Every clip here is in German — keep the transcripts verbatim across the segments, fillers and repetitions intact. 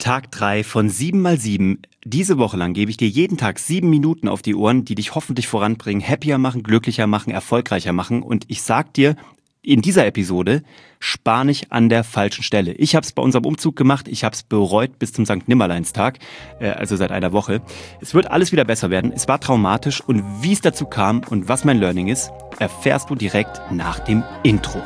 Tag drei von sieben mal sieben. Diese Woche lang gebe ich dir jeden Tag sieben Minuten auf die Ohren, die dich hoffentlich voranbringen, happier machen, glücklicher machen, erfolgreicher machen. Und ich sag dir, in dieser Episode spar nicht an der falschen Stelle. Ich habe es bei unserem Umzug gemacht, ich habe es bereut bis zum Sankt Nimmerleinstag, äh, also seit einer Woche. Es wird alles wieder besser werden, es war traumatisch und wie es dazu kam und was mein Learning ist, erfährst du direkt nach dem Intro.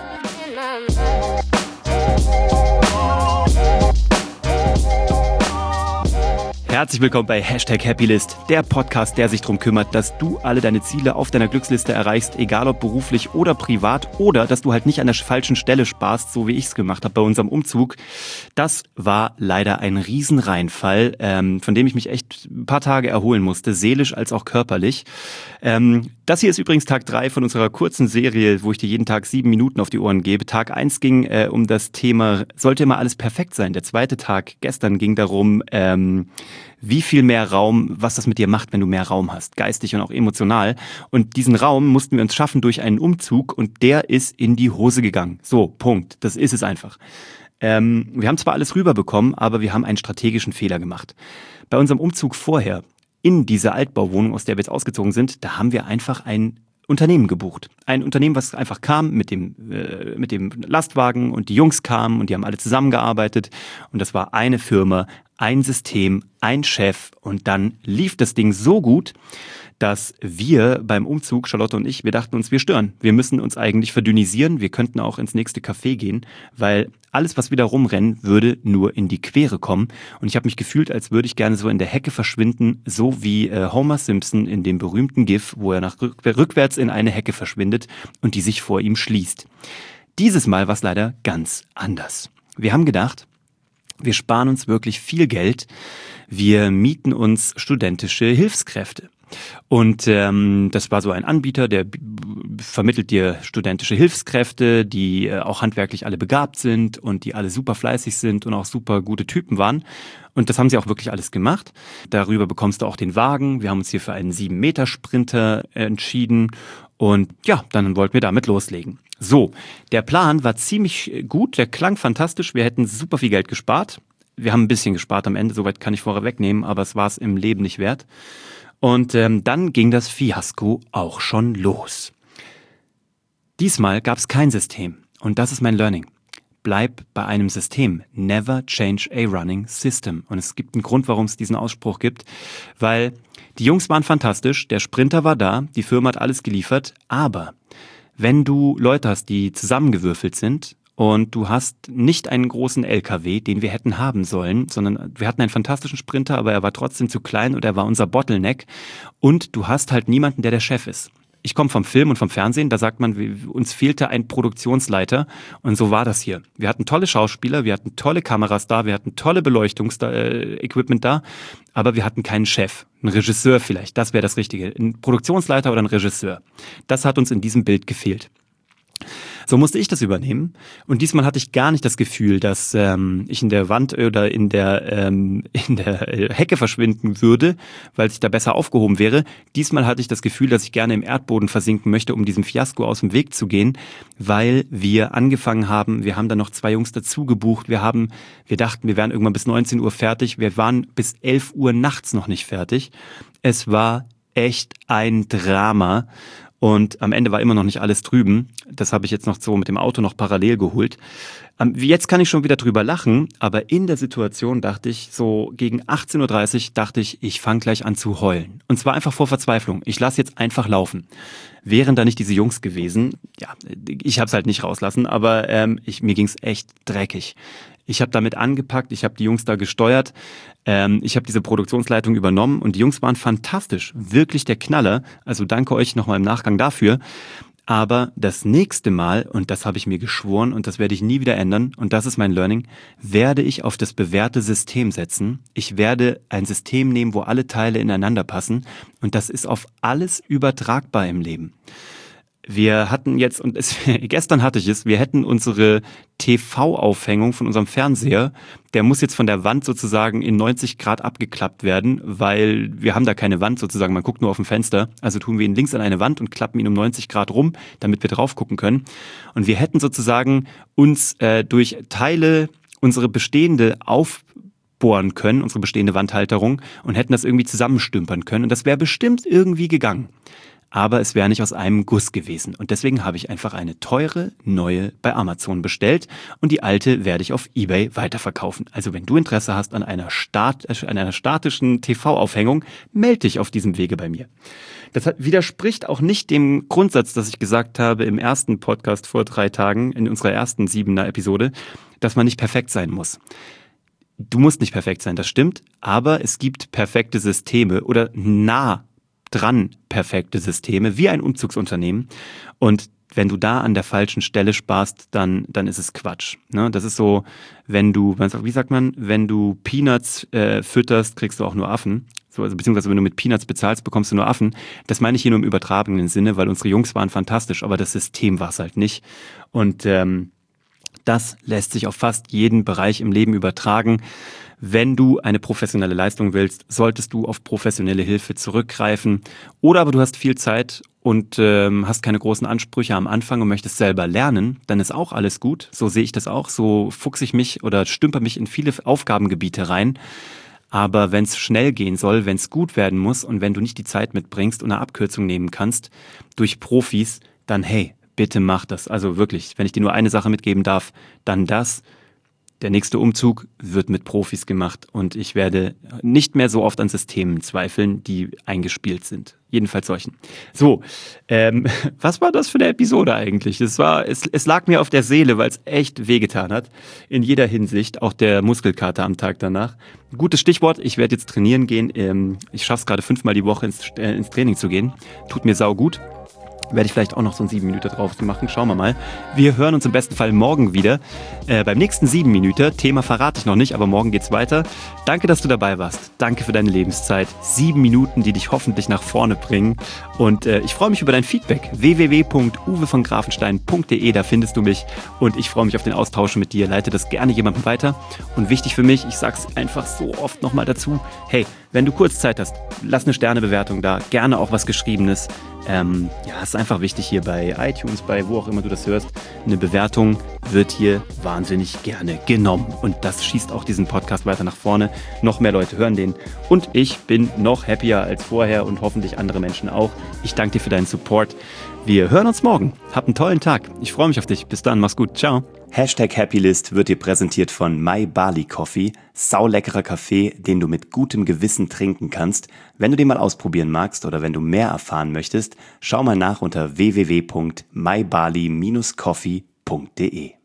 Herzlich willkommen bei Hashtag Happylist, der Podcast, der sich darum kümmert, dass du alle deine Ziele auf deiner Glücksliste erreichst, egal ob beruflich oder privat, oder dass du halt nicht an der falschen Stelle sparst, so wie ich es gemacht habe bei unserem Umzug. Das war leider ein Riesenreinfall, ähm, von dem ich mich echt ein paar Tage erholen musste, seelisch als auch körperlich. Ähm, das hier ist übrigens Tag drei von unserer kurzen Serie, wo ich dir jeden Tag sieben Minuten auf die Ohren gebe. Tag eins ging äh, um das Thema, sollte immer alles perfekt sein. Der zweite Tag gestern ging darum, ähm, wie viel mehr Raum, was das mit dir macht, wenn du mehr Raum hast, geistig und auch emotional. Und diesen Raum mussten wir uns schaffen durch einen Umzug und der ist in die Hose gegangen. So, Punkt. Das ist es einfach. Ähm, wir haben zwar alles rüberbekommen, aber wir haben einen strategischen Fehler gemacht. Bei unserem Umzug vorher in diese Altbauwohnung, aus der wir jetzt ausgezogen sind, da haben wir einfach ein Unternehmen gebucht. Ein Unternehmen, was einfach kam mit dem, äh, mit dem Lastwagen und die Jungs kamen und die haben alle zusammengearbeitet und das war eine Firma, ein System, ein Chef und dann lief das Ding so gut, dass wir beim Umzug, Charlotte und ich, wir dachten uns, wir stören. Wir müssen uns eigentlich verdünnisieren, wir könnten auch ins nächste Café gehen, weil alles, was wieder rumrennen, würde nur in die Quere kommen. Und ich habe mich gefühlt, als würde ich gerne so in der Hecke verschwinden, so wie äh, Homer Simpson in dem berühmten GIF, wo er nach rück- rückwärts in eine Hecke verschwindet und die sich vor ihm schließt. Dieses Mal war es leider ganz anders. Wir haben gedacht, wir sparen uns wirklich viel Geld, wir mieten uns studentische Hilfskräfte. Und ähm, das war so ein Anbieter, der b- vermittelt dir studentische Hilfskräfte, die äh, auch handwerklich alle begabt sind und die alle super fleißig sind und auch super gute Typen waren. Und das haben sie auch wirklich alles gemacht. Darüber bekommst du auch den Wagen. Wir haben uns hier für einen sieben Meter Sprinter entschieden. Und ja, dann wollten wir damit loslegen. So, der Plan war ziemlich gut, der klang fantastisch. Wir hätten super viel Geld gespart. Wir haben ein bisschen gespart am Ende, soweit kann ich vorher wegnehmen, aber es war es im Leben nicht wert. Und ähm, dann ging das Fiasko auch schon los. Diesmal gab es kein System. Und das ist mein Learning. Bleib bei einem System. Never change a running system. Und es gibt einen Grund, warum es diesen Ausspruch gibt. Weil die Jungs waren fantastisch, der Sprinter war da, die Firma hat alles geliefert. Aber wenn du Leute hast, die zusammengewürfelt sind, und du hast nicht einen großen L K W, den wir hätten haben sollen, sondern wir hatten einen fantastischen Sprinter, aber er war trotzdem zu klein und er war unser Bottleneck. Und du hast halt niemanden, der der Chef ist. Ich komme vom Film und vom Fernsehen, da sagt man, uns fehlte ein Produktionsleiter und so war das hier. Wir hatten tolle Schauspieler, wir hatten tolle Kameras da, wir hatten tolle Beleuchtungsequipment da, aber wir hatten keinen Chef, einen Regisseur vielleicht, das wäre das Richtige, ein Produktionsleiter oder ein Regisseur. Das hat uns in diesem Bild gefehlt. So musste ich das übernehmen und diesmal hatte ich gar nicht das Gefühl, dass ähm, ich in der Wand oder in der ähm, in der Hecke verschwinden würde, weil ich da besser aufgehoben wäre. Diesmal hatte ich das Gefühl, dass ich gerne im Erdboden versinken möchte, um diesem Fiasko aus dem Weg zu gehen, weil wir angefangen haben, wir haben dann noch zwei Jungs dazu gebucht, wir haben, wir dachten, wir wären irgendwann bis neunzehn Uhr fertig, wir waren bis elf Uhr nachts noch nicht fertig. Es war echt ein Drama. Und am Ende war immer noch nicht alles drüben. Das habe ich jetzt noch so mit dem Auto noch parallel geholt. Jetzt kann ich schon wieder drüber lachen, aber in der Situation dachte ich, so gegen achtzehn Uhr dreißig dachte ich, ich fange gleich an zu heulen. Und zwar einfach vor Verzweiflung. Ich lasse jetzt einfach laufen. Wären da nicht diese Jungs gewesen, ja, ich habe es halt nicht rauslassen, aber ähm, ich, mir ging's echt dreckig. Ich habe damit angepackt, ich habe die Jungs da gesteuert, ähm, ich habe diese Produktionsleitung übernommen und die Jungs waren fantastisch, wirklich der Knaller. Also danke euch nochmal im Nachgang dafür. Aber das nächste Mal, und das habe ich mir geschworen und das werde ich nie wieder ändern, und das ist mein Learning, werde ich auf das bewährte System setzen. Ich werde ein System nehmen, wo alle Teile ineinander passen und das ist auf alles übertragbar im Leben. Wir hatten jetzt, und es, gestern hatte ich es, wir hätten unsere T V-Aufhängung von unserem Fernseher, der muss jetzt von der Wand sozusagen in neunzig Grad abgeklappt werden, weil wir haben da keine Wand sozusagen, man guckt nur auf dem Fenster. Also tun wir ihn links an eine Wand und klappen ihn um neunzig Grad rum, damit wir drauf gucken können. Und wir hätten sozusagen uns äh, durch Teile unsere bestehende Auf aufbohren können, unsere bestehende Wandhalterung, und hätten das irgendwie zusammenstümpern können. Und das wäre bestimmt irgendwie gegangen. Aber es wäre nicht aus einem Guss gewesen. Und deswegen habe ich einfach eine teure, neue bei Amazon bestellt und die alte werde ich auf eBay weiterverkaufen. Also wenn du Interesse hast an einer, Stat- an einer statischen T V-Aufhängung, melde dich auf diesem Wege bei mir. Das widerspricht auch nicht dem Grundsatz, dass ich gesagt habe im ersten Podcast vor drei Tagen, in unserer ersten Siebener-Episode, dass man nicht perfekt sein muss. Du musst nicht perfekt sein, das stimmt, aber es gibt perfekte Systeme oder nah dran perfekte Systeme, wie ein Umzugsunternehmen. Und wenn du da an der falschen Stelle sparst, dann, dann ist es Quatsch. Ne? Das ist so, wenn du, wie sagt man, wenn du Peanuts äh, fütterst, kriegst du auch nur Affen. So, also beziehungsweise wenn du mit Peanuts bezahlst, bekommst du nur Affen. Das meine ich hier nur im übertragenen Sinne, weil unsere Jungs waren fantastisch, aber das System war es halt nicht. Und ähm, das lässt sich auf fast jeden Bereich im Leben übertragen. Wenn du eine professionelle Leistung willst, solltest du auf professionelle Hilfe zurückgreifen. Oder aber du hast viel Zeit und ähm, hast keine großen Ansprüche am Anfang und möchtest selber lernen, dann ist auch alles gut. So sehe ich das auch. So fuchse ich mich oder stümper mich in viele Aufgabengebiete rein. Aber wenn es schnell gehen soll, wenn es gut werden muss und wenn du nicht die Zeit mitbringst und eine Abkürzung nehmen kannst durch Profis, dann hey, bitte mach das. Also wirklich, wenn ich dir nur eine Sache mitgeben darf, dann das. Der nächste Umzug wird mit Profis gemacht und ich werde nicht mehr so oft an Systemen zweifeln, die eingespielt sind. Jedenfalls solchen. So, ähm, was war das für eine Episode eigentlich? Das war, es, es lag mir auf der Seele, weil es echt wehgetan hat. In jeder Hinsicht, auch der Muskelkater am Tag danach. Gutes Stichwort, ich werde jetzt trainieren gehen. Ähm, ich schaffe es gerade fünfmal die Woche ins, äh, ins Training zu gehen. Tut mir saugut. Werde ich vielleicht auch noch so ein sieben Minuten drauf machen. Schauen wir mal. Wir hören uns im besten Fall morgen wieder. Äh, beim nächsten sieben Minuten. Thema verrate ich noch nicht, aber morgen geht's weiter. Danke, dass du dabei warst. Danke für deine Lebenszeit. Sieben Minuten, die dich hoffentlich nach vorne bringen. Und äh, ich freue mich über dein Feedback. w w w punkt uwe von grafenstein punkt de, da findest du mich. Und ich freue mich auf den Austausch mit dir. Leite das gerne jemandem weiter. Und wichtig für mich, ich sag's einfach so oft nochmal dazu. Hey, wenn du kurz Zeit hast, lass eine Sternebewertung da. Gerne auch was Geschriebenes. Ähm, ja, ist einfach wichtig hier bei iTunes, bei wo auch immer du das hörst. Eine Bewertung wird hier wahnsinnig gerne genommen. Und das schießt auch diesen Podcast weiter nach vorne. Noch mehr Leute hören den. Und ich bin noch happier als vorher und hoffentlich andere Menschen auch. Ich danke dir für deinen Support. Wir hören uns morgen. Hab einen tollen Tag. Ich freue mich auf dich. Bis dann. Mach's gut. Ciao. Hashtag Happylist wird dir präsentiert von My Barley Coffee. Sauleckerer Kaffee, den du mit gutem Gewissen trinken kannst. Wenn du den mal ausprobieren magst oder wenn du mehr erfahren möchtest, schau mal nach unter w w w punkt my barley dash coffee punkt de.